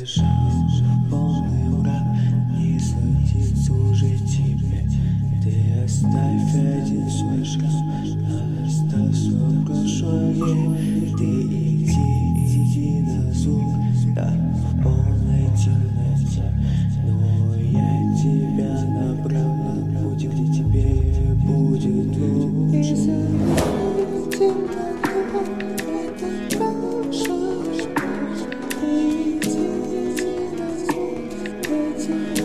дышал на полный ура, не сойти служить тебе. Ты оставь один свой шрам, оставь свое прошлое. Ты иди на звук, да, в полной темноте. Но я тебя направлю на путь, где тебе будет лучше. Ты